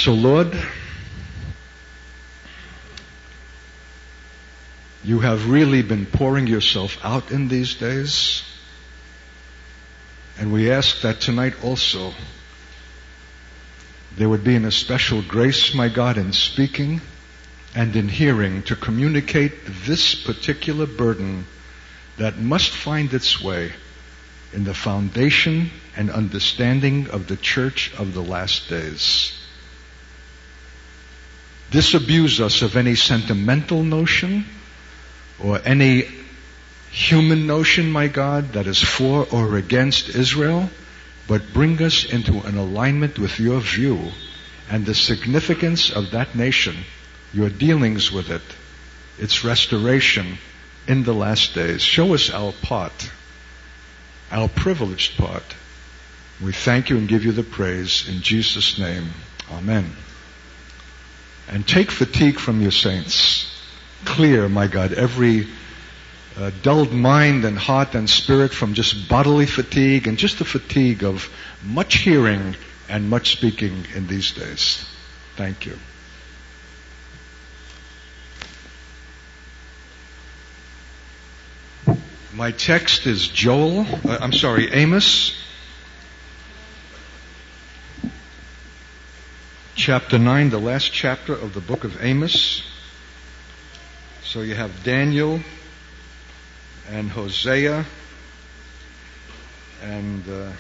So, Lord, you have really been pouring yourself out in these days. And we ask that tonight also there would be an especial grace, my God, in speaking and in hearing to communicate this particular burden that must find its way in the foundation and understanding of the church of the last days. Disabuse us of any sentimental notion or any human notion, my God, that is for or against Israel, but bring us into an alignment with your view and the significance of that nation, your dealings with it, its restoration in the last days. Show us our part, our privileged part. We thank you and give you the praise in Jesus' name. Amen. And take fatigue from your saints. Clear, my God, every dulled mind and heart and spirit from just bodily fatigue and just the fatigue of much hearing and much speaking in these days. Thank you. My text is Amos, chapter 9, the last chapter of the book of Amos. So you have Daniel and Hosea and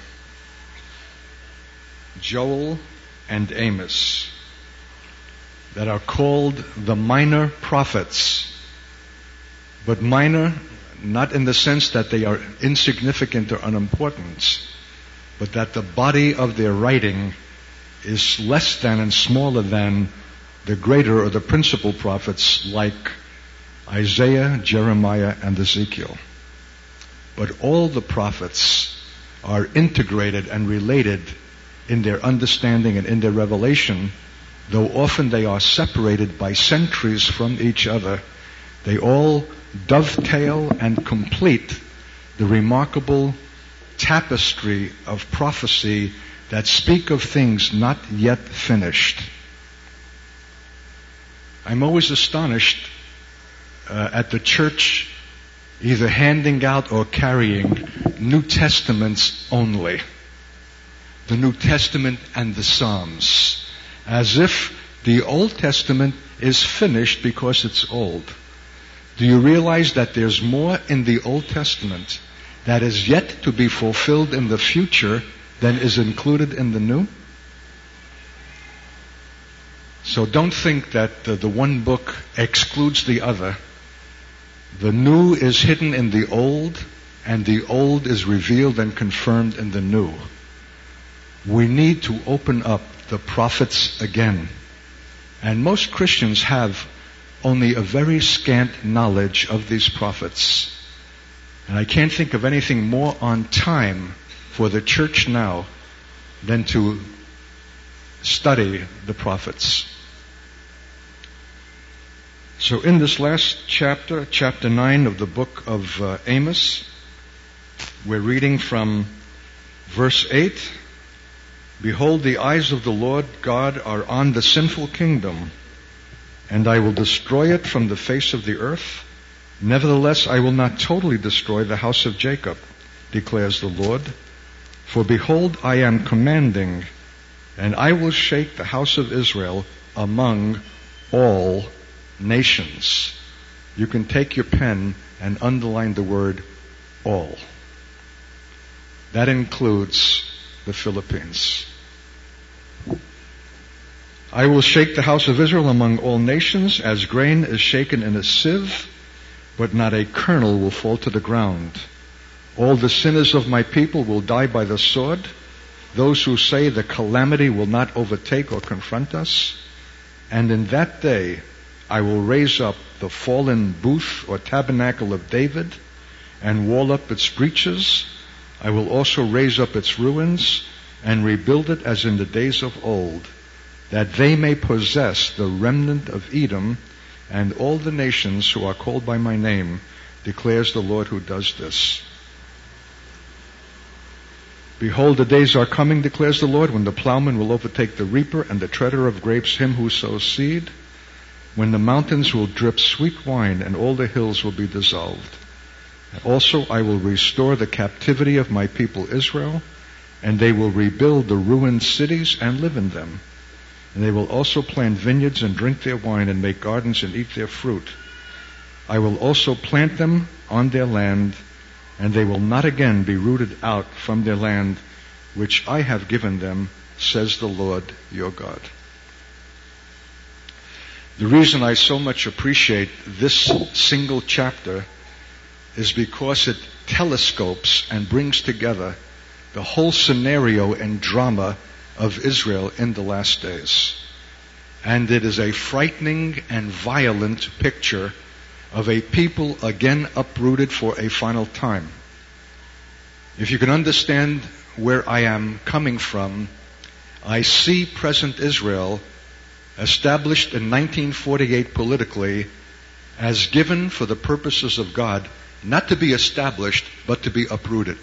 Joel and Amos that are called the minor prophets. But minor, not in the sense that they are insignificant or unimportant, but that the body of their writing is less than and smaller than the greater or the principal prophets like Isaiah, Jeremiah, and Ezekiel. But all the prophets are integrated and related in their understanding and in their revelation, though often they are separated by centuries from each other. They all dovetail and complete the remarkable tapestry of prophecy that speak of things not yet finished. I'm always astonished at the church either handing out or carrying New Testaments only. The New Testament and the Psalms. As if the Old Testament is finished because it's old. Do you realize that there's more in the Old Testament that is yet to be fulfilled in the future than is included in the New? So don't think that the one book excludes the other. The new is hidden in the old, and the old is revealed and confirmed in the new. We need to open up the prophets again. And most Christians have only a very scant knowledge of these prophets. And I can't think of anything more on time for the church now than to study the prophets. So in this last chapter, chapter 9 of the book of Amos, we're reading from verse 8. Behold, the eyes of the Lord God are on the sinful kingdom, and I will destroy it from the face of the earth. Nevertheless, I will not totally destroy the house of Jacob, declares the Lord. For behold, I am commanding, and I will shake the house of Israel among all nations. You can take your pen and underline the word all. That includes the Philippines. I will shake the house of Israel among all nations as grain is shaken in a sieve, but not a kernel will fall to the ground. All the sinners of my people will die by the sword. Those who say the calamity will not overtake or confront us. And in that day I will raise up the fallen booth or tabernacle of David and wall up its breaches. I will also raise up its ruins and rebuild it as in the days of old, that they may possess the remnant of Edom and all the nations who are called by my name, declares the Lord who does this. Behold, the days are coming, declares the Lord, when the plowman will overtake the reaper and the treader of grapes him who sows seed, when the mountains will drip sweet wine and all the hills will be dissolved. Also I will restore the captivity of my people Israel, and they will rebuild the ruined cities and live in them. And they will also plant vineyards and drink their wine and make gardens and eat their fruit. I will also plant them on their land, and they will not again be rooted out from their land, which I have given them, says the Lord your God. The reason I so much appreciate this single chapter is because it telescopes and brings together the whole scenario and drama of Israel in the last days. And it is a frightening and violent picture of a people again uprooted for a final time. If you can understand where I am coming from, I see present Israel established in 1948 politically as given for the purposes of God, not to be established, but to be uprooted.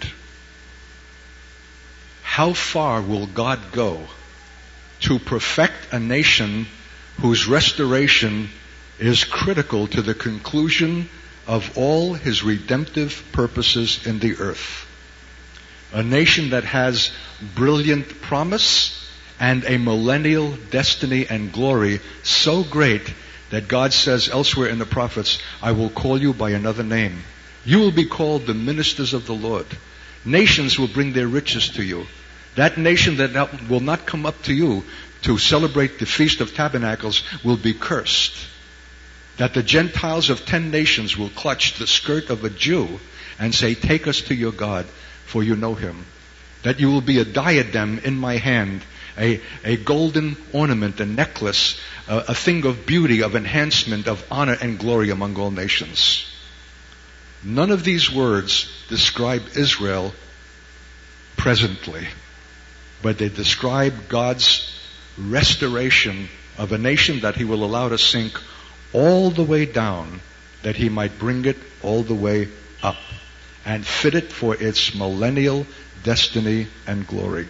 How far will God go to perfect a nation whose restoration is critical to the conclusion of all his redemptive purposes in the earth? A nation that has brilliant promise and a millennial destiny and glory so great that God says elsewhere in the prophets, I will call you by another name. You will be called the ministers of the Lord. Nations will bring their riches to you. That nation that will not come up to you to celebrate the Feast of Tabernacles will be cursed. That the Gentiles of 10 nations will clutch the skirt of a Jew and say, take us to your God, for you know him. That you will be a diadem in my hand, a golden ornament, a necklace, a thing of beauty, of enhancement, of honor and glory among all nations. None of these words describe Israel presently, but they describe God's restoration of a nation that he will allow to sink all the way down, that he might bring it all the way up and fit it for its millennial destiny and glory.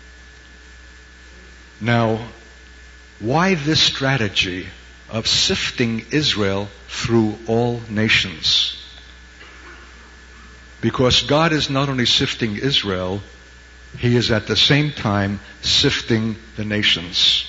Now, why this strategy of sifting Israel through all nations? Because God is not only sifting Israel, he is at the same time sifting the nations.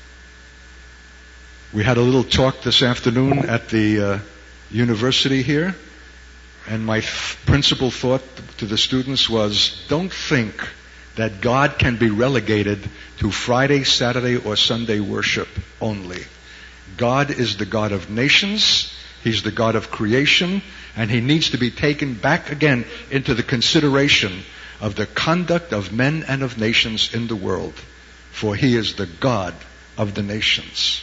We had a little talk this afternoon at the university here, and my principal thought to the students was, don't think that God can be relegated to Friday, Saturday, or Sunday worship only. God is the God of nations. He's the God of creation, and he needs to be taken back again into the consideration of the conduct of men and of nations in the world, for he is the God of the nations.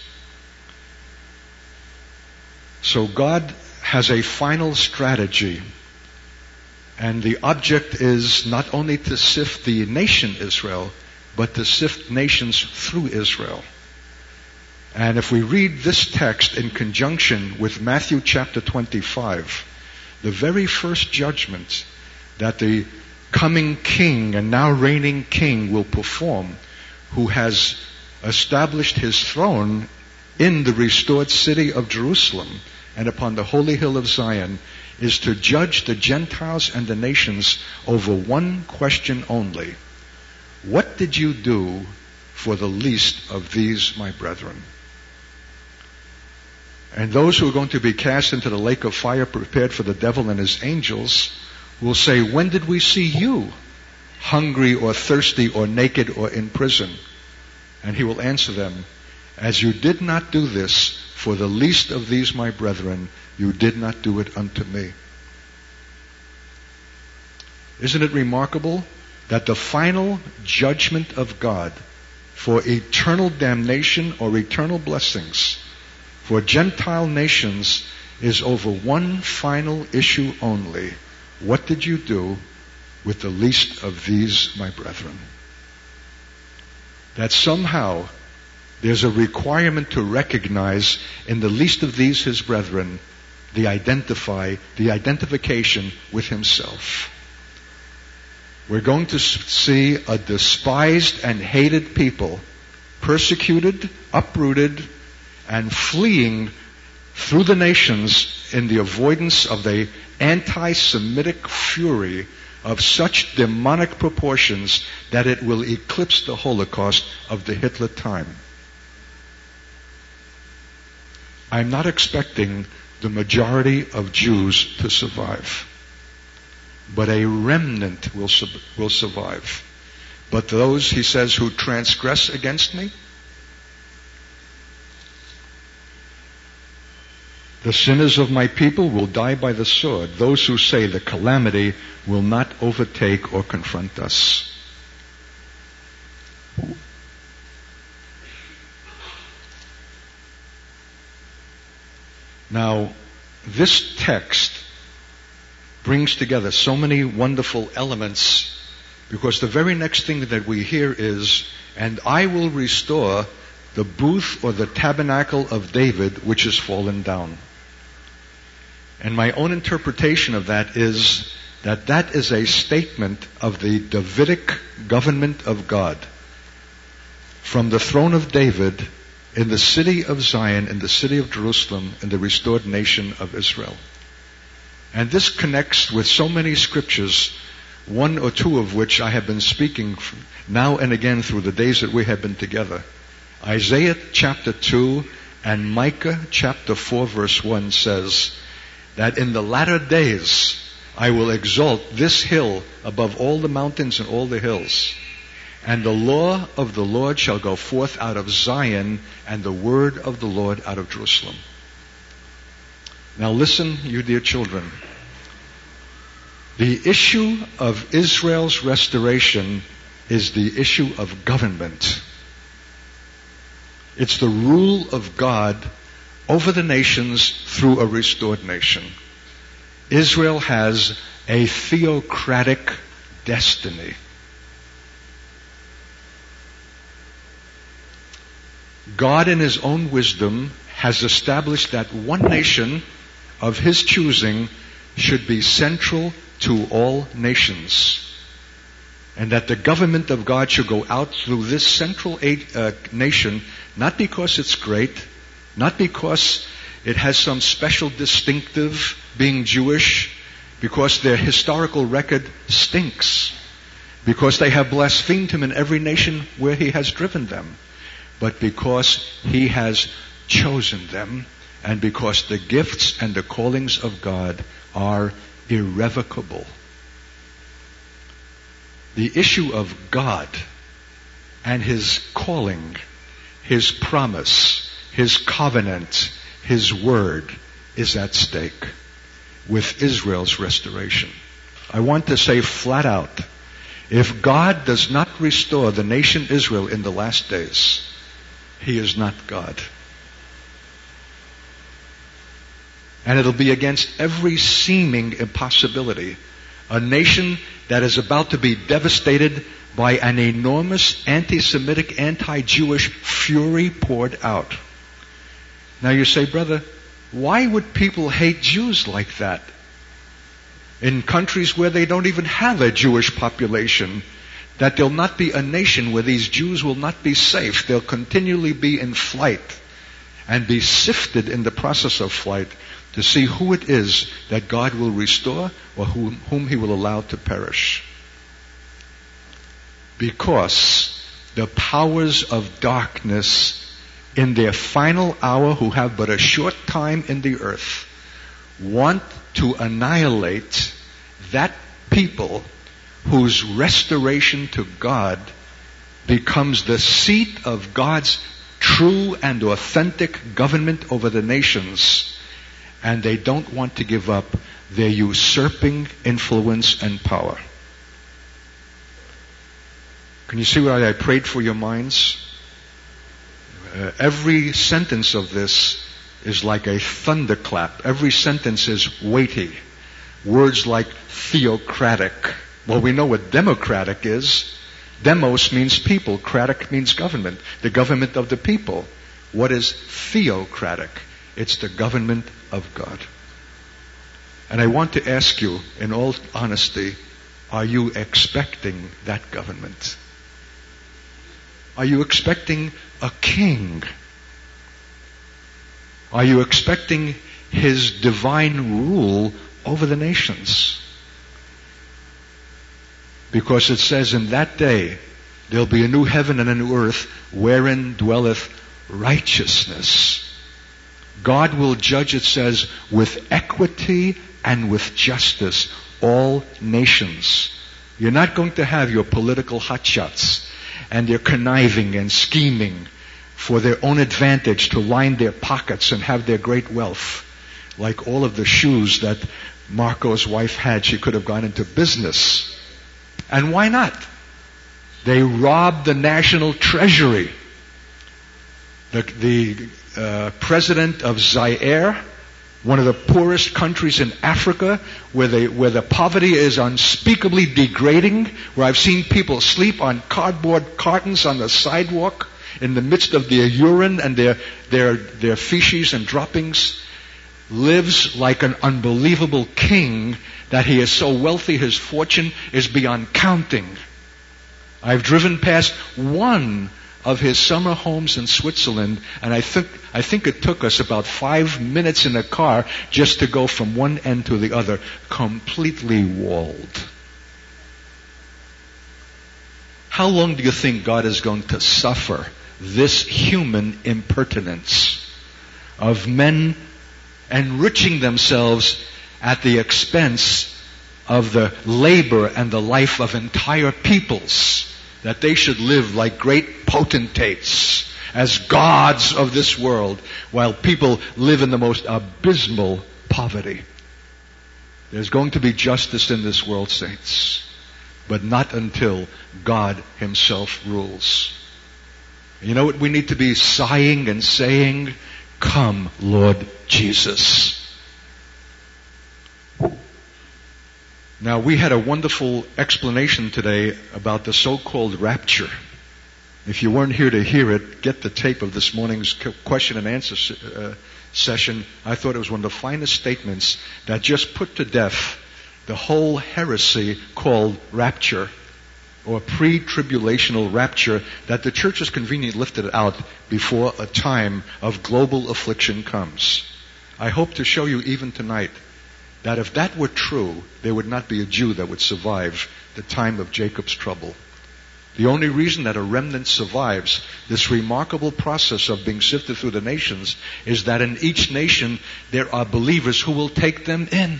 So God has a final strategy, and the object is not only to sift the nation Israel, but to sift nations through Israel. And if we read this text in conjunction with Matthew chapter 25, the very first judgment that the coming king and now reigning king will perform, who has established his throne in the restored city of Jerusalem and upon the holy hill of Zion, is to judge the Gentiles and the nations over one question only. What did you do for the least of these, my brethren? And those who are going to be cast into the lake of fire prepared for the devil and his angels will say, when did we see you hungry or thirsty or naked or in prison? And he will answer them, as you did not do this for the least of these my brethren, you did not do it unto me. Isn't it remarkable that the final judgment of God for eternal damnation or eternal blessings for Gentile nations is over one final issue only? What did you do with the least of these, my brethren? That somehow there's a requirement to recognize in the least of these, his brethren, the identification with himself. we're going to see a despised and hated people, persecuted, uprooted, and fleeing through the nations in the avoidance of the anti-Semitic fury of such demonic proportions that it will eclipse the Holocaust of the Hitler time. I'm not expecting the majority of Jews to survive, but a remnant will survive. But those, he says, who transgress against me, the sinners of my people will die by the sword. Those who say the calamity will not overtake or confront us. Now, this text brings together so many wonderful elements, because the very next thing that we hear is, and I will restore the booth or the tabernacle of David, which is fallen down. And my own interpretation of that is that is a statement of the Davidic government of God from the throne of David in the city of Zion, in the city of Jerusalem, in the restored nation of Israel. And this connects with so many scriptures, one or two of which I have been speaking now and again through the days that we have been together. Isaiah chapter 2 and Micah chapter 4 verse 1 says that in the latter days I will exalt this hill above all the mountains and all the hills. And the law of the Lord shall go forth out of Zion, and the word of the Lord out of Jerusalem. Now listen, you dear children. The issue of Israel's restoration is the issue of government. It's the rule of God over the nations through a restored nation. Israel has a theocratic destiny. God in His own wisdom has established that one nation of His choosing should be central to all nations. And that the government of God should go out through this central nation, not because it's great, not because it has some special distinctive being Jewish, because their historical record stinks, because they have blasphemed Him in every nation where He has driven them, but because He has chosen them, and because the gifts and the callings of God are irrevocable. The issue of God and His calling, His promise, His covenant, His word is at stake with Israel's restoration. I want to say flat out, if God does not restore the nation Israel in the last days, He is not God. And it'll be against every seeming impossibility. A nation that is about to be devastated by an enormous anti-Semitic, anti-Jewish fury poured out. Now you say, brother, why would people hate Jews like that? In countries where they don't even have a Jewish population, that there'll not be a nation where these Jews will not be safe. They'll continually be in flight and be sifted in the process of flight to see who it is that God will restore or whom He will allow to perish. Because the powers of darkness in their final hour, who have but a short time in the earth, want to annihilate that people whose restoration to God becomes the seat of God's true and authentic government over the nations. And they don't want to give up their usurping influence and power. Can you see why I prayed for your minds? Every sentence of this is like a thunderclap. Every sentence is weighty. Words like theocratic. Well, we know what democratic is. Demos means people. Cratic means government. The government of the people. What is theocratic? It's the government of God. And I want to ask you, in all honesty, Are you expecting that government? Are you expecting a king? Are you expecting his divine rule over the nations? Because it says in that day, there'll be a new heaven and a new earth wherein dwelleth righteousness. God will judge, it says, with equity and with justice all nations. You're not going to have your political hotshots and their conniving and scheming for their own advantage to line their pockets and have their great wealth. Like all of the shoes that Marco's wife had, she could have gone into business. And why not? They robbed the national treasury. The president of Zaire, one of the poorest countries in Africa, where the poverty is unspeakably degrading, where I've seen people sleep on cardboard cartons on the sidewalk in the midst of their urine and their feces and droppings, lives like an unbelievable king, that he is so wealthy his fortune is beyond counting. I've driven past one of his summer homes in Switzerland, and I think it took us about 5 minutes in a car just to go from one end to the other, completely walled. How long do you think God is going to suffer this human impertinence of men enriching themselves at the expense of the labor and the life of entire peoples, that they should live like great potentates, as gods of this world, while people live in the most abysmal poverty? There's going to be justice in this world, saints, but not until God himself rules. You know what we need to be sighing and saying? Come, Lord Jesus. Now, we had a wonderful explanation today about the so-called rapture. If you weren't here to hear it, get the tape of this morning's question and answer session. I thought it was one of the finest statements that just put to death the whole heresy called rapture, or pre-tribulational rapture, that the church has conveniently lifted out before a time of global affliction comes. I hope to show you even tonight that if that were true, there would not be a Jew that would survive the time of Jacob's trouble. The only reason that a remnant survives this remarkable process of being sifted through the nations is that in each nation there are believers who will take them in.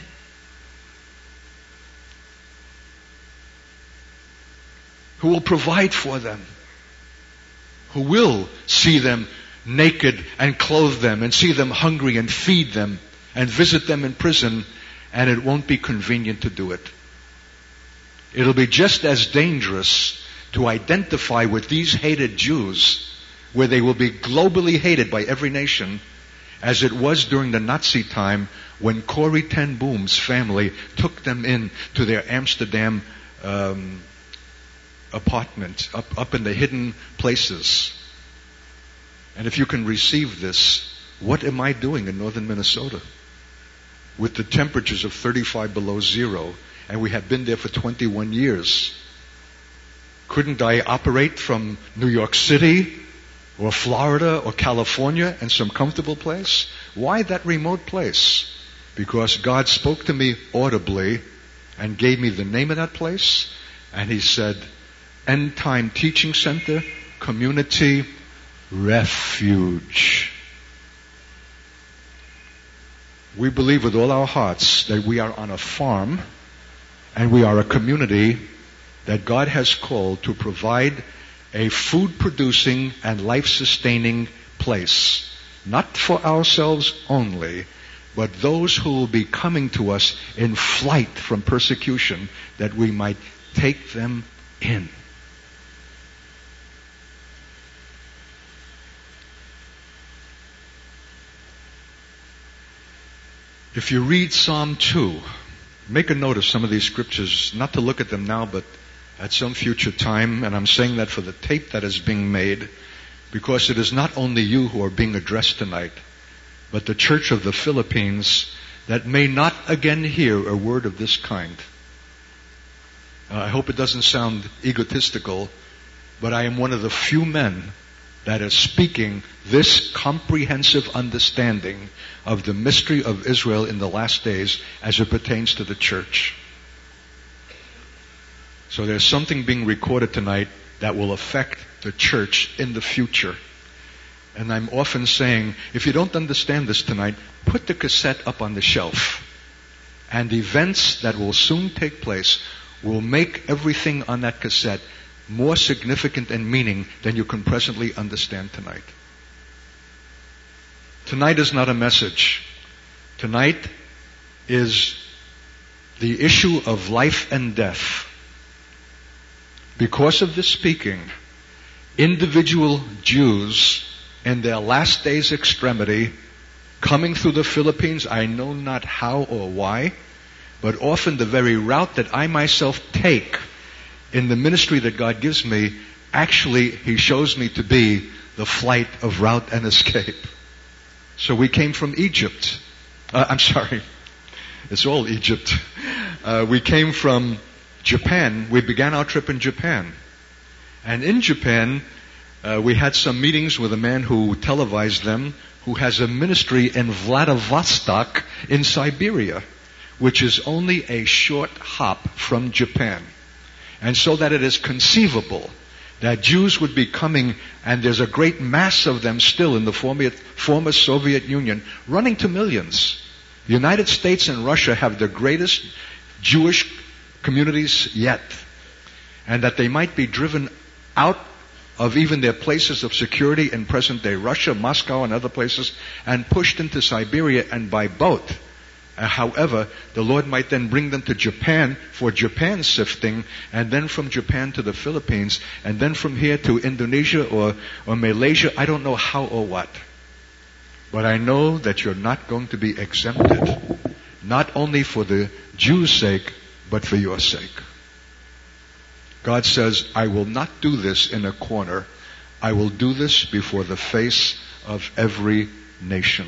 Who will provide for them. Who will see them naked and clothe them, and see them hungry and feed them, and visit them in prison, and it won't be convenient to do it. It'll be just as dangerous to identify with these hated Jews, where they will be globally hated by every nation, as it was during the Nazi time when Corrie ten Boom's family took them in to their Amsterdam apartment, up in the hidden places. And if you can receive this, what am I doing in northern Minnesota? With the temperatures of 35 below zero, and we have been there for 21 years. Couldn't I operate from New York City or Florida or California in some comfortable place? Why that remote place? Because God spoke to me audibly and gave me the name of that place, and He said, End Time Teaching Center, Community Refuge. We believe with all our hearts that we are on a farm and we are a community that God has called to provide a food-producing and life-sustaining place. Not for ourselves only, but those who will be coming to us in flight from persecution, that we might take them in. If you read Psalm 2, make a note of some of these scriptures, not to look at them now, but at some future time. And I'm saying that for the tape that is being made, because it is not only you who are being addressed tonight, but the church of the Philippines that may not again hear a word of this kind. I hope it doesn't sound egotistical, but I am one of the few men that is speaking this comprehensive understanding of the mystery of Israel in the last days as it pertains to the church. So there's something being recorded tonight that will affect the church in the future. And I'm often saying, if you don't understand this tonight, put the cassette up on the shelf. And events that will soon take place will make everything on that cassette more significant and meaning than you can presently understand tonight. Tonight is not a message. Tonight is the issue of life and death. Because of this speaking, individual Jews in their last day's extremity, coming through the Philippines, I know not how or why, but often the very route that I myself take in the ministry that God gives me, actually He shows me to be the flight of route and escape. So we came from Egypt. It's all Egypt. We came from Japan. We began our trip in Japan. And in Japan, we had some meetings with a man who televised them, who has a ministry in Vladivostok in Siberia, which is only a short hop from Japan. And so that it is conceivable that Jews would be coming, and there's a great mass of them still in the former Soviet Union, running to millions. The United States and Russia have the greatest Jewish communities yet. And that they might be driven out of even their places of security in present-day Russia, Moscow, and other places, and pushed into Siberia and by boat. However, the Lord might then bring them to Japan for Japan sifting, and then from Japan to the Philippines, and then from here to Indonesia or Malaysia. I don't know how or what. But I know that you're not going to be exempted, not only for the Jews' sake, but for your sake. God says, I will not do this in a corner. I will do this before the face of every nation.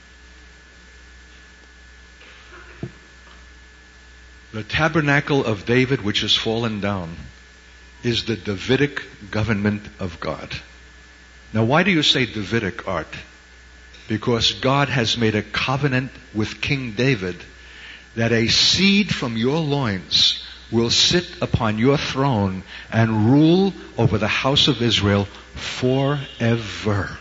The tabernacle of David, which has fallen down, is the Davidic government of God. Now, why do you say Davidic, Art? Because God has made a covenant with King David that a seed from your loins will sit upon your throne and rule over the house of Israel forever.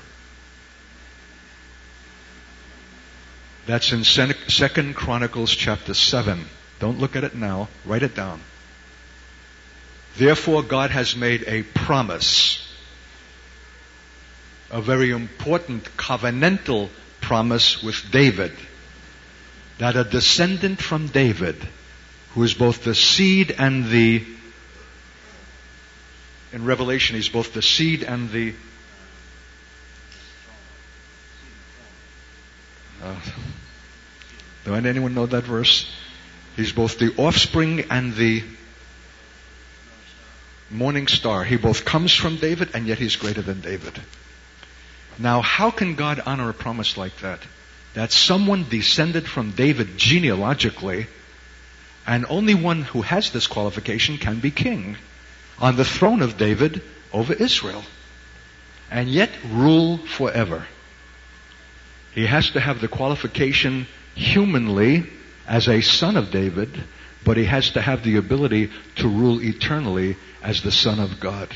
That's in 2 Chronicles chapter 7. Don't look at it now. Write it down. Therefore, God has made a promise, a very important covenantal promise with David, that a descendant from David, who is both the seed and in Revelation, he's both the seed and does anyone know that verse? He's both the offspring and the morning star. He both comes from David, and yet he's greater than David. Now, how can God honor a promise like that? That someone descended from David genealogically, and only one who has this qualification can be king on the throne of David over Israel, and yet rule forever. He has to have the qualification humanly as a son of David, but he has to have the ability to rule eternally as the Son of God.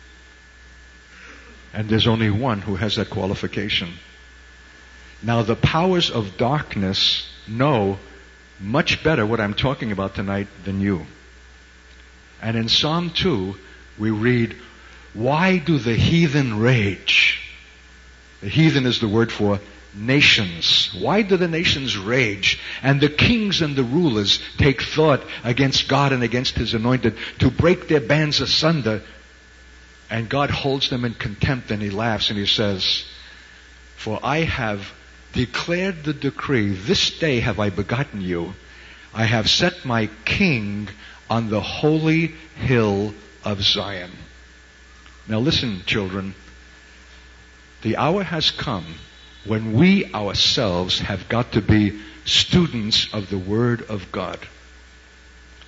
And there's only one who has that qualification. Now, the powers of darkness know much better what I'm talking about tonight than you. And in Psalm 2, we read, why do the heathen rage? The heathen is the word for nations. Why do the nations rage? And the kings and the rulers take thought against God and against His anointed to break their bands asunder. And God holds them in contempt, and He laughs and He says, for I have declared the decree, this day have I begotten you. I have set my king on the holy hill of Zion. Now listen, children. The hour has come when we ourselves have got to be students of the Word of God.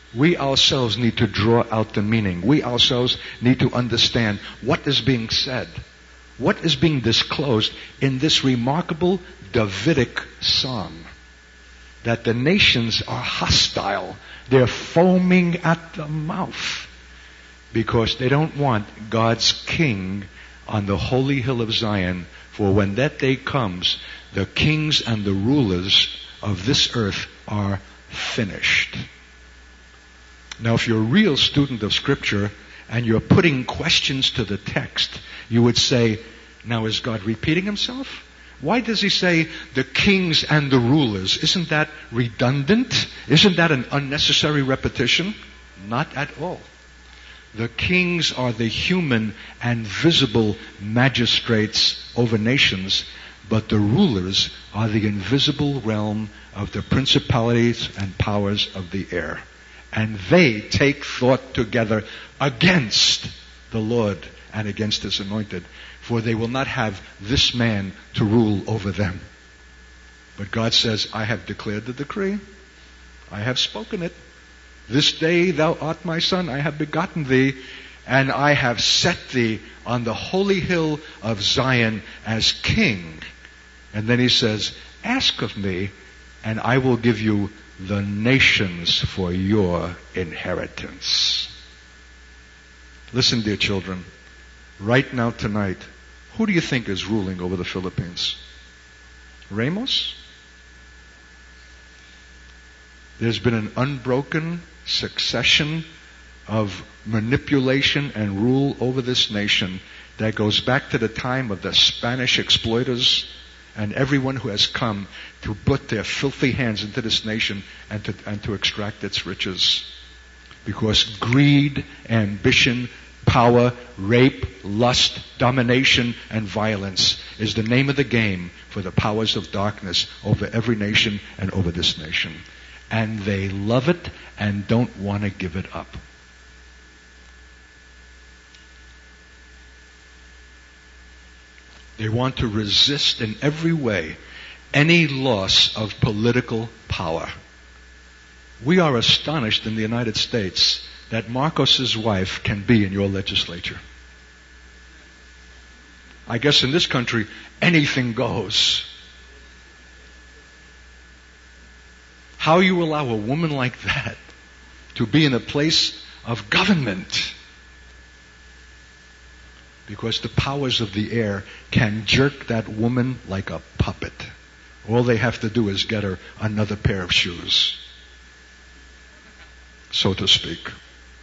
We ourselves need to draw out the meaning. We ourselves need to understand what is being said, what is being disclosed in this remarkable Davidic psalm. That the nations are hostile. They're foaming at the mouth because they don't want God's king on the holy hill of Zion. For when that day comes, the kings and the rulers of this earth are finished. Now, if you're a real student of Scripture and you're putting questions to the text, you would say, now is God repeating himself? Why does he say the kings and the rulers? Isn't that redundant? Isn't that an unnecessary repetition? Not at all. The kings are the human and visible magistrates over nations, but the rulers are the invisible realm of the principalities and powers of the air. And they take thought together against the Lord and against his anointed, for they will not have this man to rule over them. But God says, I have declared the decree. I have spoken it. This day thou art my son, I have begotten thee, and I have set thee on the holy hill of Zion as king. And then he says, ask of me, and I will give you the nations for your inheritance. Listen, dear children, right now tonight, who do you think is ruling over the Philippines? Ramos? There's been an unbroken succession of manipulation and rule over this nation that goes back to the time of the Spanish exploiters and everyone who has come to put their filthy hands into this nation and to extract its riches. Because greed, ambition, power, rape, lust, domination, and violence is the name of the game for the powers of darkness over every nation and over this nation. And they love it and don't want to give it up. They want to resist in every way any loss of political power. We are astonished in the United States that Marcos's wife can be in your legislature. I guess in this country, anything goes. How you allow a woman like that to be in a place of government? Because the powers of the air can jerk that woman like a puppet. All they have to do is get her another pair of shoes, so to speak.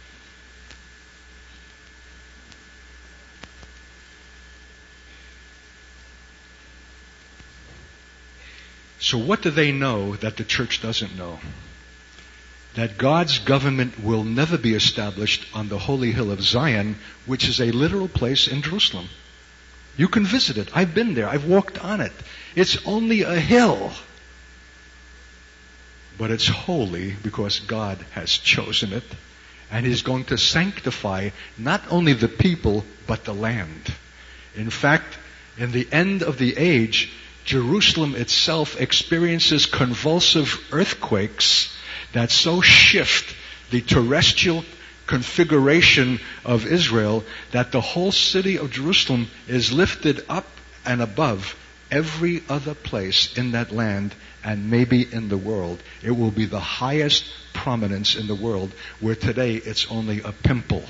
So what do they know that the church doesn't know? That God's government will never be established on the holy hill of Zion, which is a literal place in Jerusalem. You can visit it. I've been there. I've walked on it. It's only a hill. But it's holy because God has chosen it. And He's going to sanctify not only the people, but the land. In fact, in the end of the age, Jerusalem itself experiences convulsive earthquakes that so shift the terrestrial configuration of Israel that the whole city of Jerusalem is lifted up and above every other place in that land and maybe in the world. It will be the highest prominence in the world, where today it's only a pimple.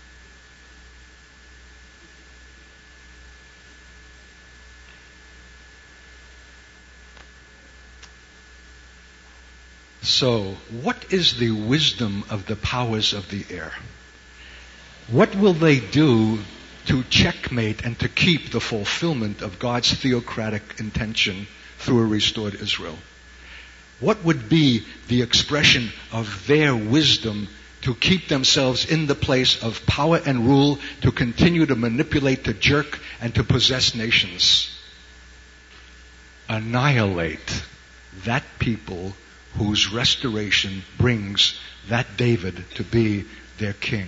So, what is the wisdom of the powers of the air? What will they do to checkmate and to keep the fulfillment of God's theocratic intention through a restored Israel? What would be the expression of their wisdom to keep themselves in the place of power and rule, to continue to manipulate, to jerk, and to possess nations? Annihilate that people whose restoration brings that David to be their king.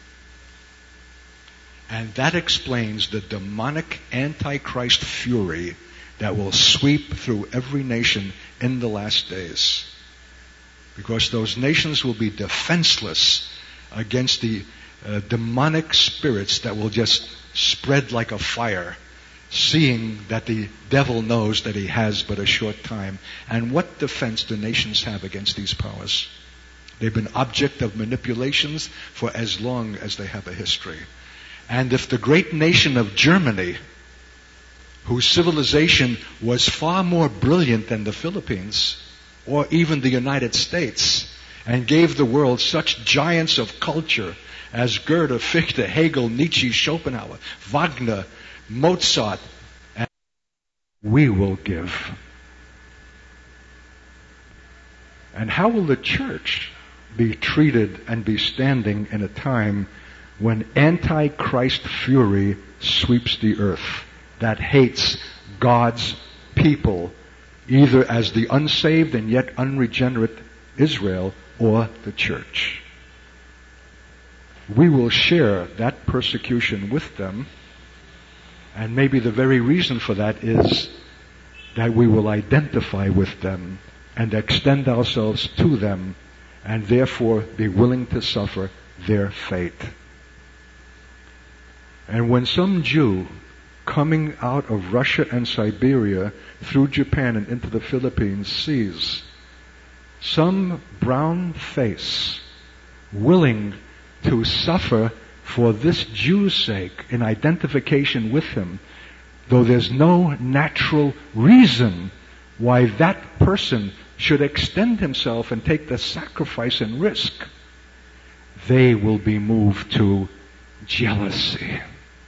And that explains the demonic Antichrist fury that will sweep through every nation in the last days. because those nations will be defenseless against the demonic spirits that will just spread like a fire, seeing that the devil knows that he has but a short time. And what defense do nations have against these powers? They've been object of manipulations for as long as they have a history. And if the great nation of Germany, whose civilization was far more brilliant than the Philippines or even the United States, and gave the world such giants of culture as Goethe, Fichte, Hegel, Nietzsche, Schopenhauer, Wagner, Mozart, and we will give. And how will the church be treated and be standing in a time when Antichrist fury sweeps the earth, that hates God's people, either as the unsaved and yet unregenerate Israel or the church? We will share that persecution with them, and maybe the very reason for that is that we will identify with them and extend ourselves to them, and therefore be willing to suffer their fate. And when some Jew coming out of Russia and Siberia through Japan and into the Philippines sees some brown face willing to suffer for this Jew's sake in identification with him, though there's no natural reason why that person should extend himself and take the sacrifice and risk, they will be moved to jealousy.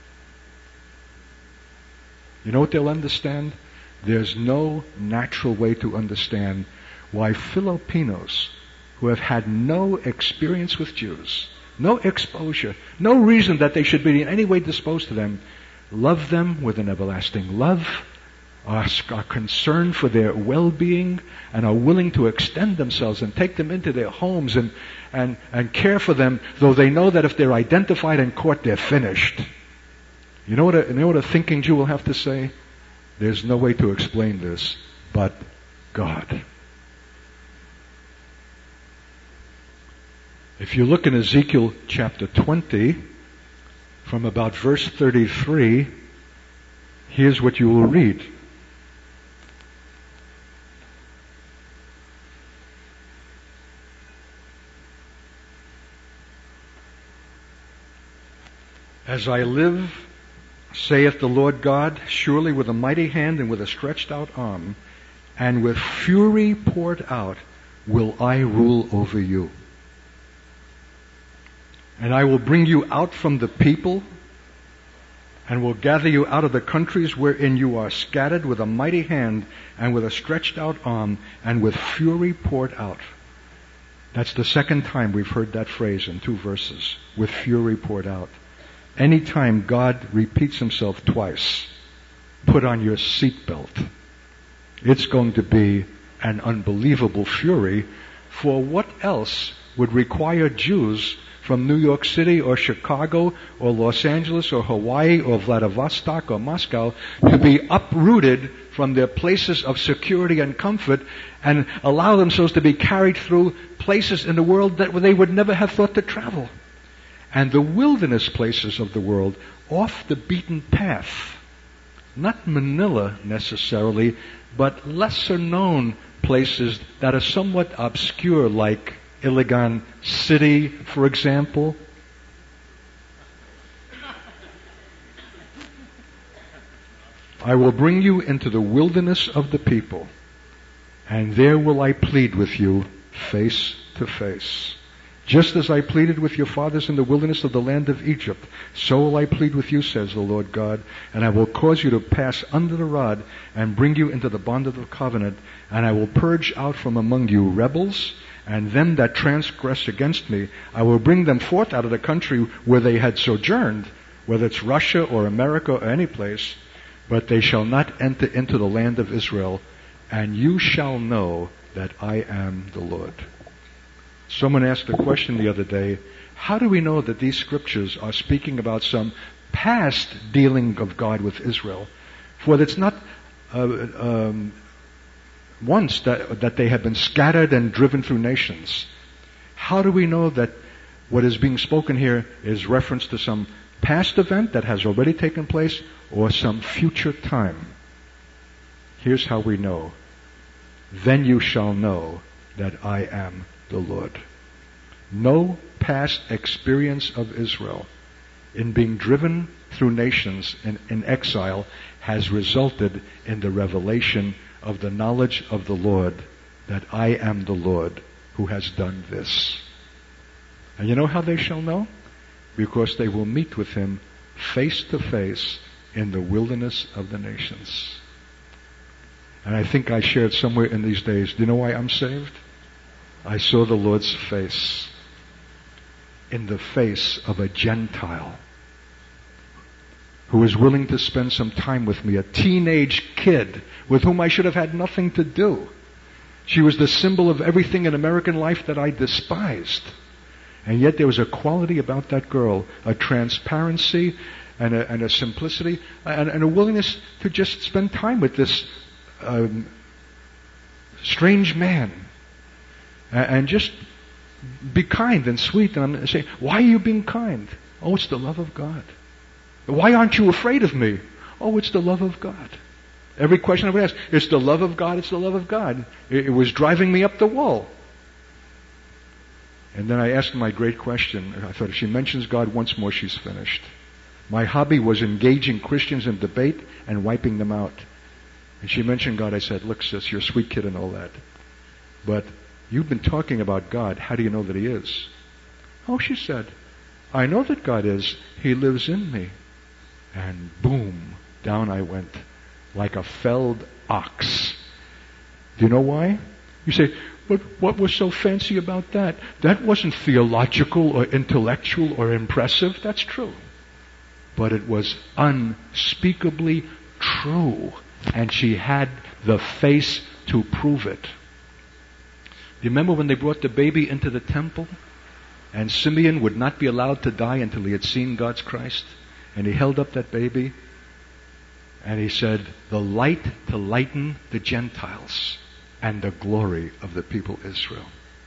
You know what they'll understand? There's no natural way to understand why Filipinos who have had no experience with Jews, no exposure, no reason that they should be in any way disposed to them, love them with an everlasting love, are concerned for their well-being, and are willing to extend themselves and take them into their homes and care for them, though they know that if they're identified in court, they're finished. You know what a thinking Jew will have to say? There's no way to explain this but God. If you look in Ezekiel chapter 20, from about verse 33, here's what you will read. As I live, saith the Lord God, surely with a mighty hand and with a stretched out arm, and with fury poured out, will I rule over you. And I will bring you out from the people, and will gather you out of the countries wherein you are scattered with a mighty hand and with a stretched out arm and with fury poured out. That's the second time we've heard that phrase in 2 verses, with fury poured out. Anytime God repeats himself twice, put on your seatbelt. It's going to be an unbelievable fury, for what else would require Jews from New York City or Chicago or Los Angeles or Hawaii or Vladivostok or Moscow to be uprooted from their places of security and comfort and allow themselves to be carried through places in the world that they would never have thought to travel. And the wilderness places of the world, off the beaten path. Not Manila necessarily, but lesser known places that are somewhat obscure, like Iligan City, for example. I will bring you into the wilderness of the people, and there will I plead with you face to face. Just as I pleaded with your fathers in the wilderness of the land of Egypt, so will I plead with you, says the Lord God, and I will cause you to pass under the rod and bring you into the bond of the covenant, and I will purge out from among you rebels, and them that transgress against me. I will bring them forth out of the country where they had sojourned, whether it's Russia or America or any place, but they shall not enter into the land of Israel, and you shall know that I am the Lord. Someone asked a question the other day, how do we know that these scriptures are speaking about some past dealing of God with Israel? For it's not once that they have been scattered and driven through nations. How do we know that what is being spoken here is reference to some past event that has already taken place or some future time? Here's how we know. Then you shall know that I am the Lord. No past experience of Israel in being driven through nations in exile has resulted in the revelation of the knowledge of the Lord, that I am the Lord who has done this. And you know how they shall know? Because they will meet with him face to face in the wilderness of the nations. And I think I shared somewhere in these days, do you know why I'm saved? I saw the Lord's face in the face of a Gentile who was willing to spend some time with me, a teenage kid with whom I should have had nothing to do. She was the symbol of everything in American life that I despised. And yet there was a quality about that girl, a transparency and a simplicity and a willingness to just spend time with this strange man and just be kind and sweet. And I'm saying, why are you being kind? Oh, it's the love of God. Why aren't you afraid of me? Oh, it's the love of God. Every question I would ask, it's the love of God, it's the love of God. It was driving me up the wall. And then I asked my great question. I thought, if she mentions God once more, she's finished. My hobby was engaging Christians in debate and wiping them out. And she mentioned God. I said, look, sis, you're a sweet kid and all that, but you've been talking about God. How do you know that He is? Oh, she said, I know that God is. He lives in me. And boom, down I went like a felled ox. Do you know why? You say, but what was so fancy about that? That wasn't theological or intellectual or impressive. That's true. But it was unspeakably true. And she had the face to prove it. Do you remember when they brought the baby into the temple? And Simeon would not be allowed to die until he had seen God's Christ. And he held up that baby. And he said, the light to lighten the Gentiles and the glory of the people Israel.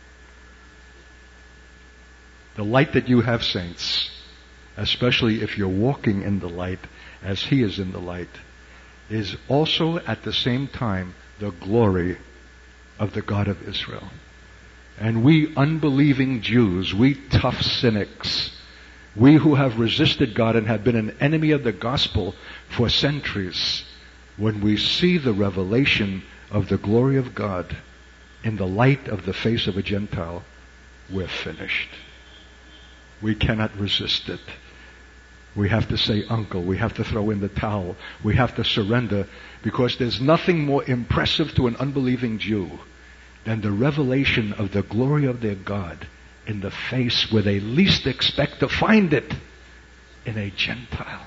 The light that you have, saints, especially if you're walking in the light as He is in the light, is also at the same time the glory of the God of Israel. And we unbelieving Jews, we tough cynics, we who have resisted God and have been an enemy of the gospel for centuries, when we see the revelation of the glory of God in the light of the face of a Gentile, we're finished. We cannot resist it. We have to say, uncle. We have to throw in the towel. We have to surrender, because there's nothing more impressive to an unbelieving Jew than the revelation of the glory of their God in the face where they least expect to find it, in a Gentile.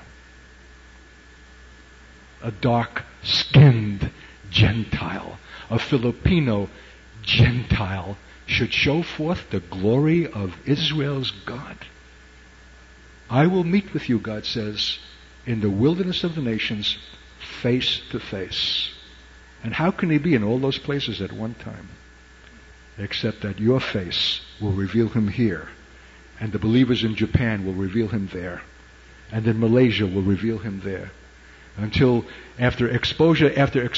A dark-skinned Gentile, a Filipino Gentile, should show forth the glory of Israel's God. I will meet with you, God says, in the wilderness of the nations, face to face. And how can He be in all those places at one time? Except that your face will reveal Him here, and the believers in Japan will reveal Him there, and in Malaysia will reveal Him there, until after exposure,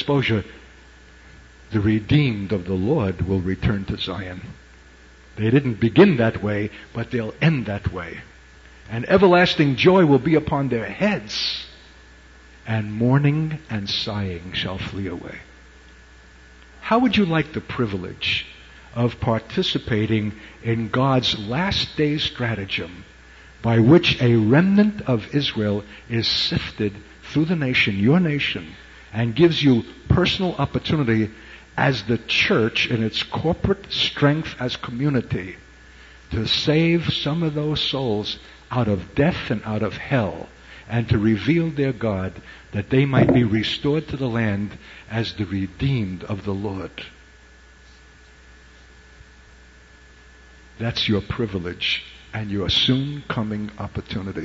the redeemed of the Lord will return to Zion. They didn't begin that way, but they'll end that way. And everlasting joy will be upon their heads, and mourning and sighing shall flee away. How would you like the privilege of participating in God's last day stratagem, by which a remnant of Israel is sifted through the nation, your nation, and gives you personal opportunity as the church in its corporate strength as community to save some of those souls out of death and out of hell, and to reveal their God, that they might be restored to the land as the redeemed of the Lord? That's your privilege and your soon coming opportunity.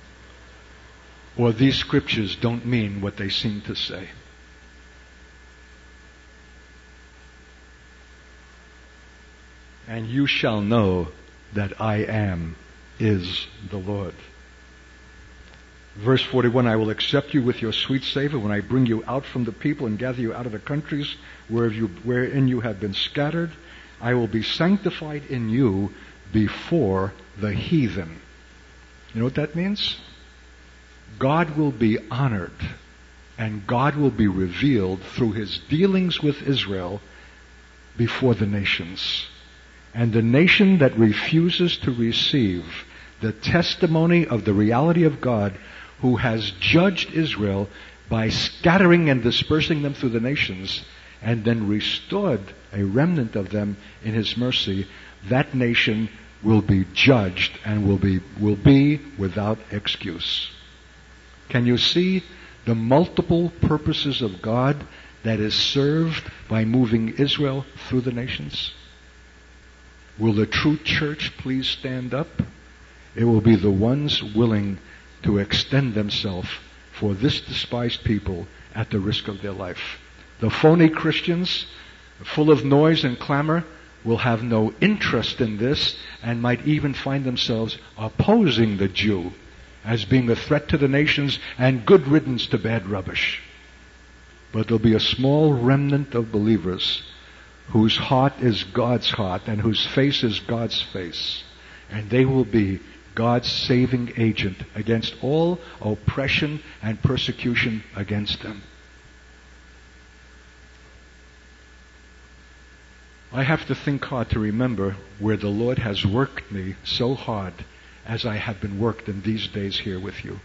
Or these scriptures don't mean what they seem to say. and you shall know that I am is the Lord. Verse 41, I will accept you with your sweet savor when I bring you out from the people and gather you out of the countries wherein you have been scattered. I will be sanctified in you before the heathen. You know what that means? God will be honored and God will be revealed through his dealings with Israel before the nations. And the nation that refuses to receive the testimony of the reality of God, who has judged Israel by scattering and dispersing them through the nations, and then restored a remnant of them in his mercy, that nation will be judged and will be without excuse. Can you see the multiple purposes of God that is served by moving Israel through the nations? Will the true church please stand up? It will be the ones willing to extend themselves for this despised people at the risk of their life. The phony Christians, full of noise and clamor, will have no interest in this and might even find themselves opposing the Jew as being a threat to the nations and good riddance to bad rubbish. But there'll be a small remnant of believers whose heart is God's heart and whose face is God's face. And they will be God's saving agent against all oppression and persecution against them. I have to think hard to remember where the Lord has worked me so hard as I have been worked in these days here with you.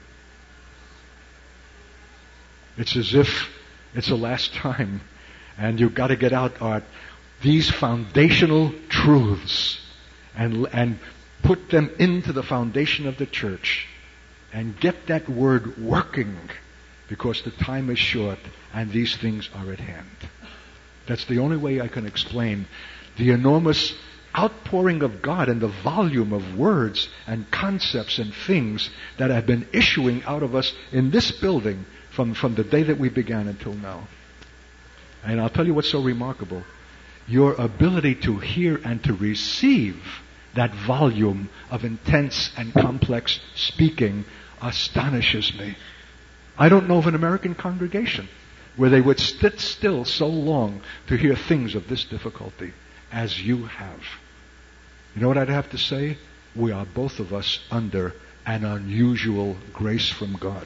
It's as if it's the last time, and you've got to get out these foundational truths and put them into the foundation of the church and get that word working, because the time is short and these things are at hand. That's the only way I can explain the enormous outpouring of God and the volume of words and concepts and things that have been issuing out of us in this building from the day that we began until now. And I'll tell you what's so remarkable. Your ability to hear and to receive that volume of intense and complex speaking astonishes me. I don't know of an American congregation where they would sit still so long to hear things of this difficulty as you have. You know what I'd have to say? We are both of us under an unusual grace from God.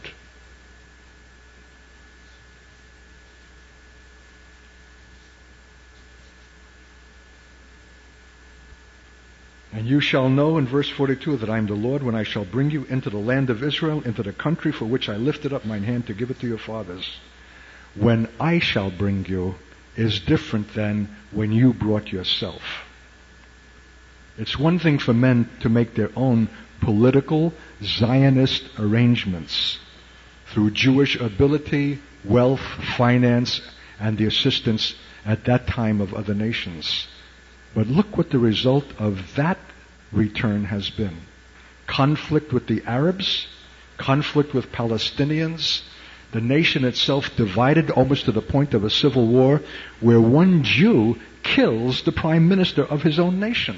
And you shall know in verse 42 that I am the Lord when I shall bring you into the land of Israel, into the country for which I lifted up mine hand to give it to your fathers. When I shall bring you is different than when you brought yourself. It's one thing for men to make their own political Zionist arrangements through Jewish ability, wealth, finance, and the assistance at that time of other nations. But look what the result of that return has been. Conflict with the Arabs, conflict with Palestinians, the nation itself divided almost to the point of a civil war where one Jew kills the prime minister of his own nation.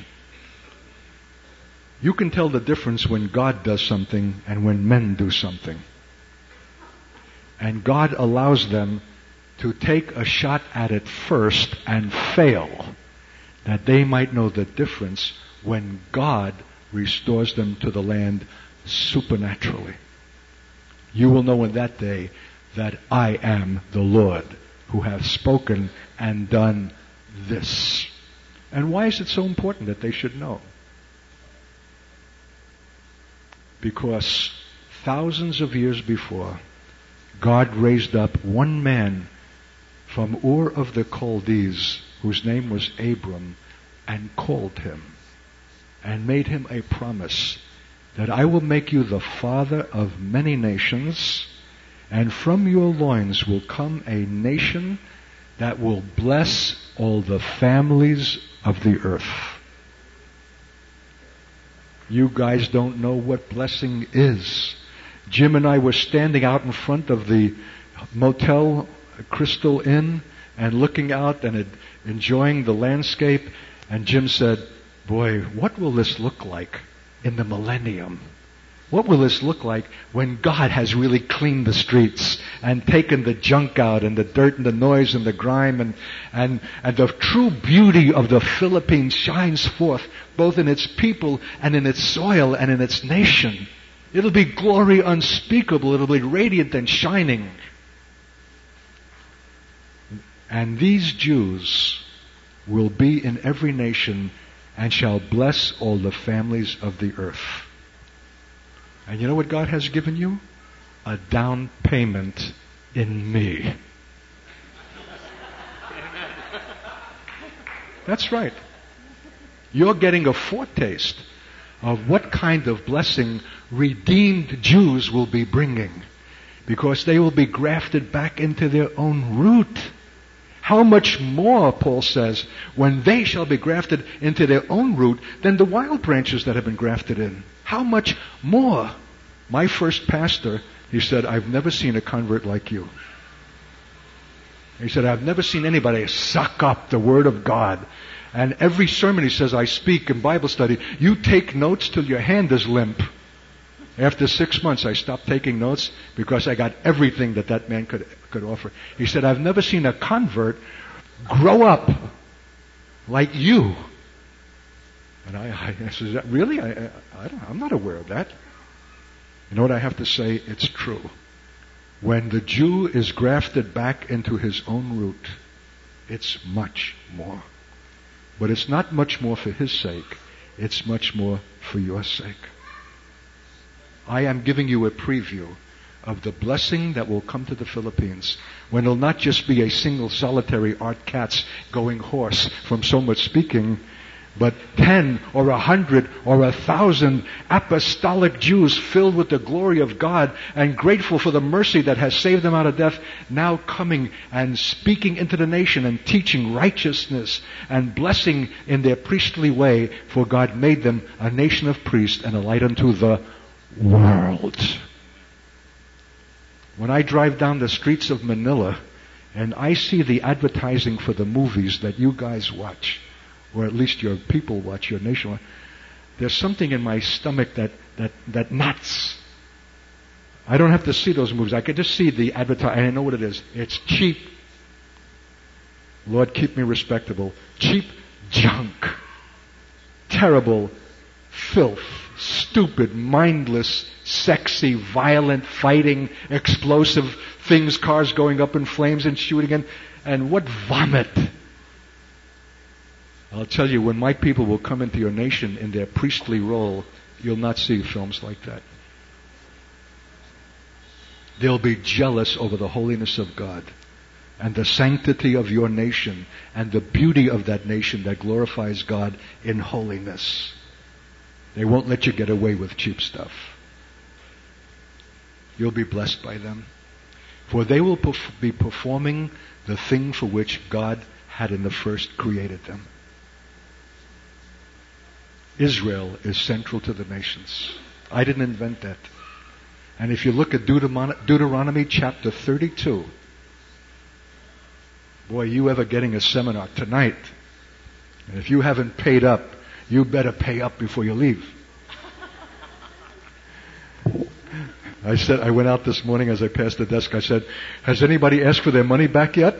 You can tell the difference when God does something and when men do something. And God allows them to take a shot at it first and fail, that they might know the difference when God restores them to the land supernaturally. You will know in that day that I am the Lord who hath spoken and done this. And why is it so important that they should know? Because thousands of years before, God raised up one man from Ur of the Chaldees, whose name was Abram, and called him and made him a promise that I will make you the father of many nations, and from your loins will come a nation that will bless all the families of the earth. You guys don't know what blessing is. Jim and I were standing out in front of the Motel Crystal Inn and looking out and enjoying the landscape, and Jim said, Boy, what will this look like in the millennium? What will this look like when God has really cleaned the streets and taken the junk out and the dirt and the noise and the grime and the true beauty of the Philippines shines forth both in its people and in its soil and in its nation. It'll be glory unspeakable. It'll be radiant and shining. And these Jews will be in every nation and shall bless all the families of the earth. And you know what God has given you? A down payment in me. That's right. You're getting a foretaste of what kind of blessing redeemed Jews will be bringing, because they will be grafted back into their own root. How much more, Paul says, when they shall be grafted into their own root than the wild branches that have been grafted in. How much more? My first pastor, he said, I've never seen a convert like you. He said, I've never seen anybody suck up the Word of God. And every sermon, he says, I speak in Bible study, you take notes till your hand is limp. After 6 months, I stopped taking notes because I got everything that man could offer. He said, I've never seen a convert grow up like you. And I said, really? I'm not aware of that. You know what I have to say? It's true. When the Jew is grafted back into his own root, it's much more. But it's not much more for his sake. It's much more for your sake. I am giving you a preview of the blessing that will come to the Philippines when it'll not just be a single solitary Art Katz going hoarse from so much speaking, but 10 or 100 or 1,000 apostolic Jews filled with the glory of God and grateful for the mercy that has saved them out of death, now coming and speaking into the nation and teaching righteousness and blessing in their priestly way, for God made them a nation of priests and a light unto the world. When I drive down the streets of Manila and I see the advertising for the movies that you guys watch, or at least your people watch, your nation watch, there's something in my stomach that knots. I don't have to see those movies. I can just see the advertising, and I know what it is. It's cheap. Lord, keep me respectable. Cheap junk. Terrible filth. Stupid, mindless, sexy, violent, fighting, explosive things, cars going up in flames and shooting, and what vomit. I'll tell you, when my people will come into your nation in their priestly role, you'll not see films like that. They'll be jealous over the holiness of God and the sanctity of your nation and the beauty of that nation that glorifies God in holiness. They won't let you get away with cheap stuff. You'll be blessed by them. For they will be performing the thing for which God had in the first created them. Israel is central to the nations. I didn't invent that. And if you look at Deuteronomy chapter 32, boy, you ever getting a seminar tonight. And if you haven't paid up, you better pay up before you leave. I went out this morning as I passed the desk, I said, has anybody asked for their money back yet?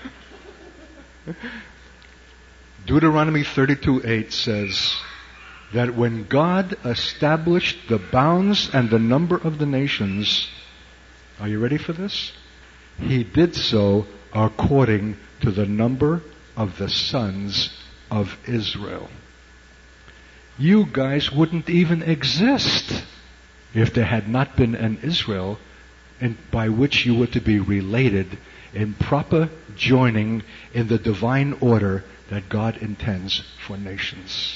Deuteronomy 32:8 says that when God established the bounds and the number of the nations, are you ready for this? He did so according to the number of the sons of Israel. You guys wouldn't even exist if there had not been an Israel by which you were to be related in proper joining in the divine order that God intends for nations.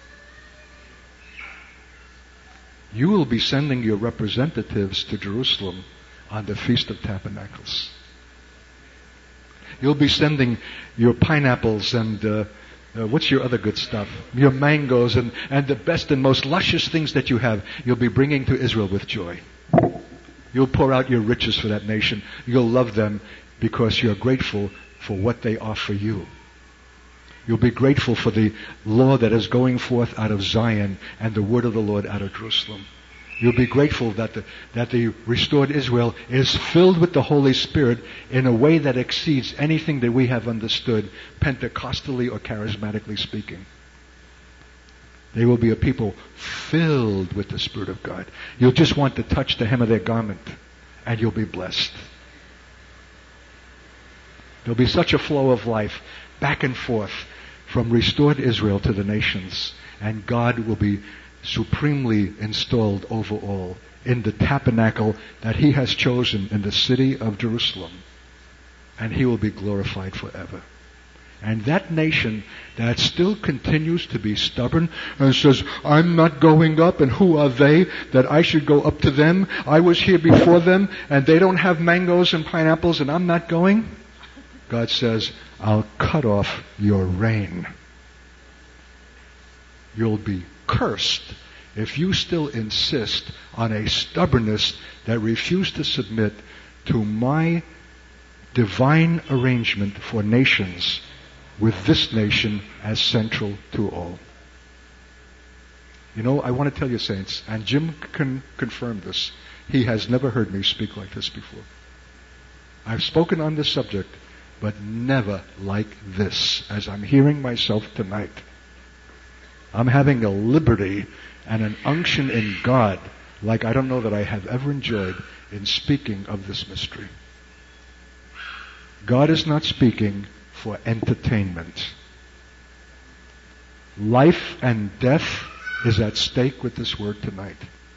You will be sending your representatives to Jerusalem on the Feast of Tabernacles. You'll be sending your pineapples and what's your other good stuff? Your mangoes and the best and most luscious things that you have, you'll be bringing to Israel with joy. You'll pour out your riches for that nation. You'll love them because you're grateful for what they are for you. You'll be grateful for the law that is going forth out of Zion and the word of the Lord out of Jerusalem. You'll be grateful that the restored Israel is filled with the Holy Spirit in a way that exceeds anything that we have understood, Pentecostally or charismatically speaking. They will be a people filled with the Spirit of God. You'll just want to touch the hem of their garment, and you'll be blessed. There'll be such a flow of life back and forth from restored Israel to the nations, and God will be supremely installed over all in the tabernacle that He has chosen in the city of Jerusalem, and He will be glorified forever. And that nation that still continues to be stubborn and says, I'm not going up, and who are they that I should go up to them? I was here before them, and they don't have mangoes and pineapples, and I'm not going. God says, I'll cut off your rain. You'll be cursed if you still insist on a stubbornness that refuses to submit to my divine arrangement for nations, with this nation as central to all. You know, I want to tell you, saints, and Jim can confirm this, he has never heard me speak like this before. I've spoken on this subject, but never like this, as I'm hearing myself tonight. I'm having a liberty and an unction in God like I don't know that I have ever enjoyed in speaking of this mystery. God is not speaking for entertainment. Life and death is at stake with this word tonight.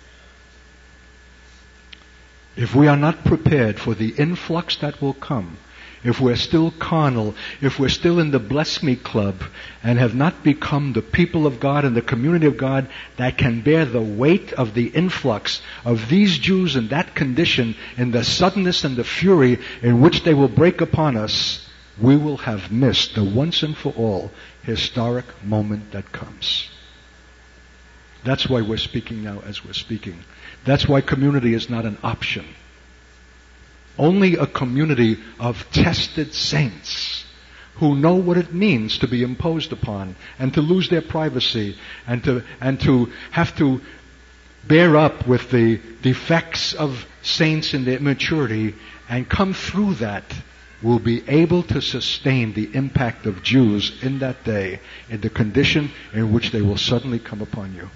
If we are not prepared for the influx that will come, if we're still carnal, if we're still in the bless me club and have not become the people of God and the community of God that can bear the weight of the influx of these Jews in that condition, in the suddenness and the fury in which they will break upon us, we will have missed the once and for all historic moment that comes. That's why we're speaking now as we're speaking. That's why community is not an option. Only a community of tested saints who know what it means to be imposed upon and to lose their privacy and to have to bear up with the defects of saints in their immaturity and come through that will be able to sustain the impact of Jews in that day in the condition in which they will suddenly come upon you.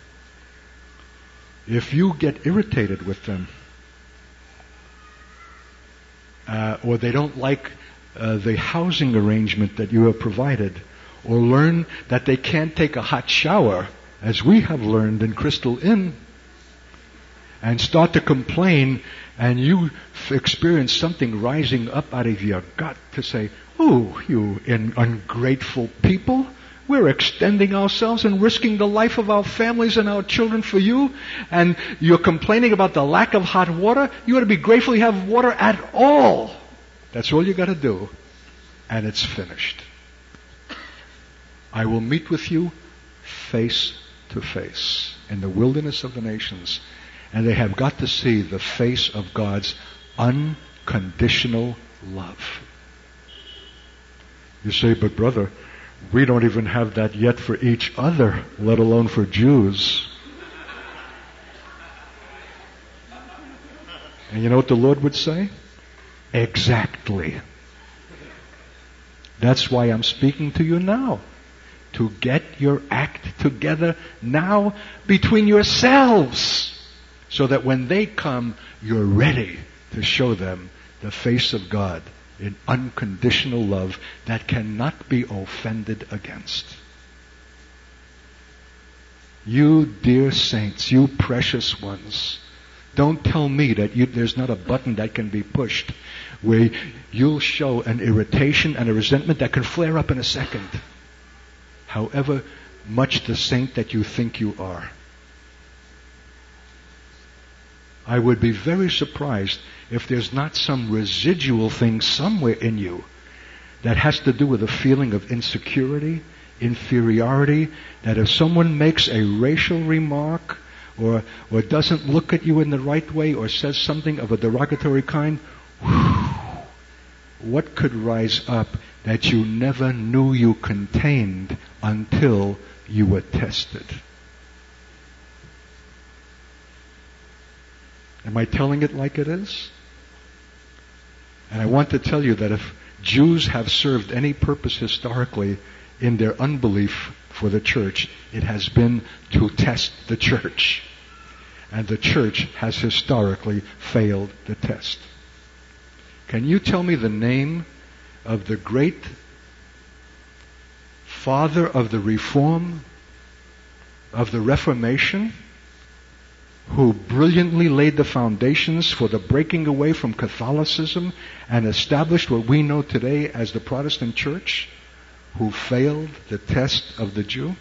If you get irritated with them, or they don't like the housing arrangement that you have provided, or learn that they can't take a hot shower, as we have learned in Crystal Inn, and start to complain, and you experience something rising up out of your gut to say, oh, you ungrateful people, we're extending ourselves and risking the life of our families and our children for you, and you're complaining about the lack of hot water. You ought to be grateful you have water at all. That's all you got to do, and it's finished. I will meet with you face to face in the wilderness of the nations, and they have got to see the face of God's unconditional love. You say, but brother, we don't even have that yet for each other, let alone for Jews. And you know what the Lord would say? Exactly. That's why I'm speaking to you now. To get your act together now between yourselves, so that when they come, you're ready to show them the face of God in unconditional love that cannot be offended against. You dear saints, you precious ones, don't tell me that there's not a button that can be pushed where you'll show an irritation and a resentment that can flare up in a second, however much the saint that you think you are. I would be very surprised if there's not some residual thing somewhere in you that has to do with a feeling of insecurity, inferiority, that if someone makes a racial remark or doesn't look at you in the right way or says something of a derogatory kind, what could rise up that you never knew you contained until you were tested? Am I telling it like it is? And I want to tell you that if Jews have served any purpose historically in their unbelief for the church, it has been to test the church. And the church has historically failed the test. Can you tell me the name of the great father of the Reform, of the Reformation, who brilliantly laid the foundations for the breaking away from Catholicism and established what we know today as the Protestant Church, who failed the test of the Jew?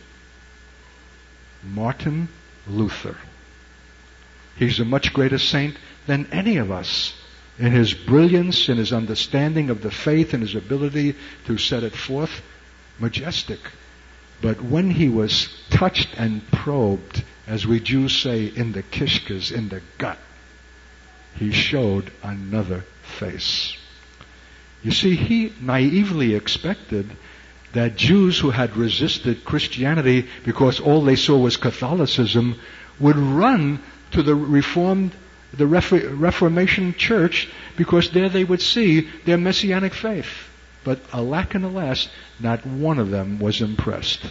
Martin Luther. He's a much greater saint than any of us in his brilliance, in his understanding of the faith, and his ability to set it forth. Majestic. But when he was touched and probed, as we Jews say, in the kishkas, in the gut, he showed another face. You see, he naively expected that Jews who had resisted Christianity because all they saw was Catholicism would run to the Reformation Church because there they would see their messianic faith. But alack and alas, not one of them was impressed.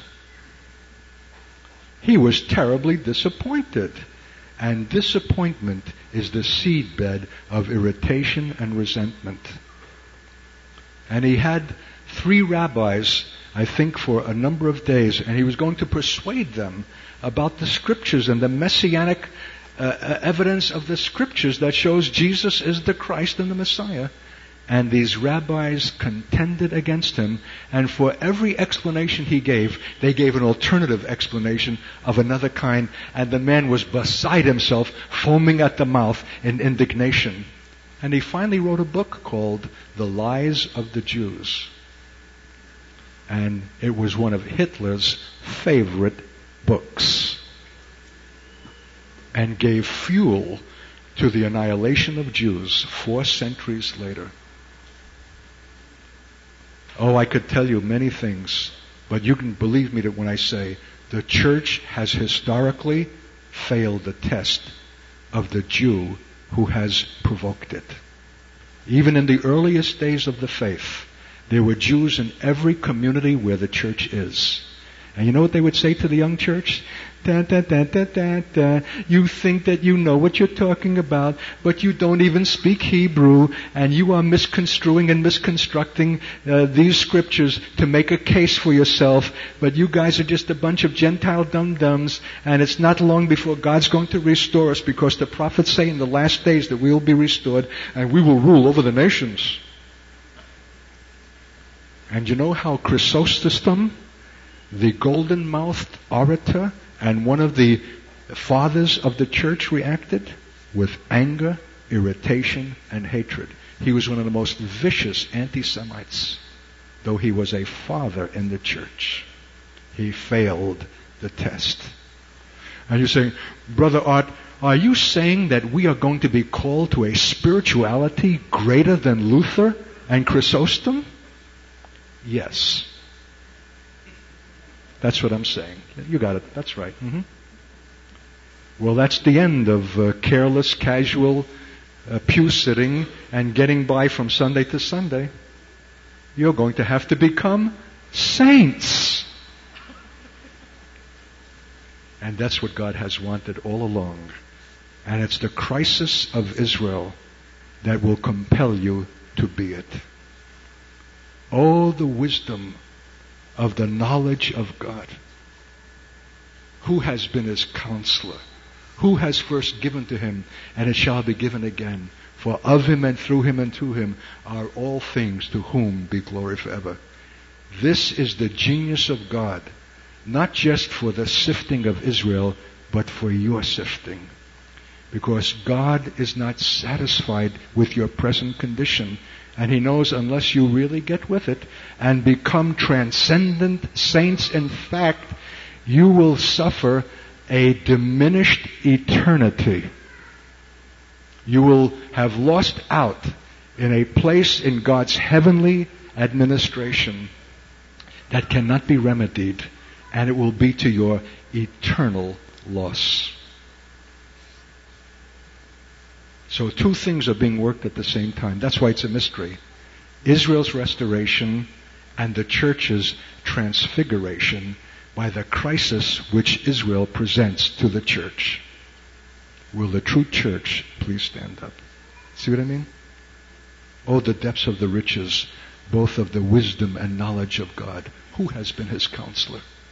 He was terribly disappointed. And disappointment is the seedbed of irritation and resentment. And he had 3 rabbis, I think, for a number of days, and he was going to persuade them about the scriptures and the messianic evidence of the scriptures that shows Jesus is the Christ and the Messiah. And these rabbis contended against him, and for every explanation he gave, they gave an alternative explanation of another kind, and the man was beside himself, foaming at the mouth in indignation. And he finally wrote a book called The Lies of the Jews. And it was one of Hitler's favorite books, and gave fuel to the annihilation of Jews 4 centuries later. Oh, I could tell you many things, but you can believe me when I say the church has historically failed the test of the Jew who has provoked it. Even in the earliest days of the faith, there were Jews in every community where the church is. And you know what they would say to the young church? Da, da, da, da, da, da. You think that you know what you're talking about, but you don't even speak Hebrew, and you are misconstruing and misconstructing these scriptures to make a case for yourself, but you guys are just a bunch of Gentile dum-dums, and it's not long before God's going to restore us, because the prophets say in the last days that we will be restored, and we will rule over the nations. And you know how Chrysostom, the golden-mouthed orator, and one of the fathers of the church, reacted with anger, irritation, and hatred. He was one of the most vicious anti-Semites, though he was a father in the church. He failed the test. And you're saying, Brother Art, are you saying that we are going to be called to a spirituality greater than Luther and Chrysostom? Yes. That's what I'm saying. You got it. That's right. Mm-hmm. Well, that's the end of careless, casual pew sitting and getting by from Sunday to Sunday. You're going to have to become saints. And that's what God has wanted all along. And it's the crisis of Israel that will compel you to be it. Oh, the wisdom of the knowledge of God. Who has been his counselor? Who has first given to him, and it shall be given again? For of him and through him and to him are all things, to whom be glory forever. This is the genius of God, not just for the sifting of Israel, but for your sifting. Because God is not satisfied with your present condition. And he knows unless you really get with it and become transcendent saints, in fact, you will suffer a diminished eternity. You will have lost out in a place in God's heavenly administration that cannot be remedied, and it will be to your eternal loss. So two things are being worked at the same time. That's why it's a mystery. Israel's restoration and the church's transfiguration by the crisis which Israel presents to the church. Will the true church please stand up? See what I mean? Oh, the depths of the riches, both of the wisdom and knowledge of God. Who has been his counselor?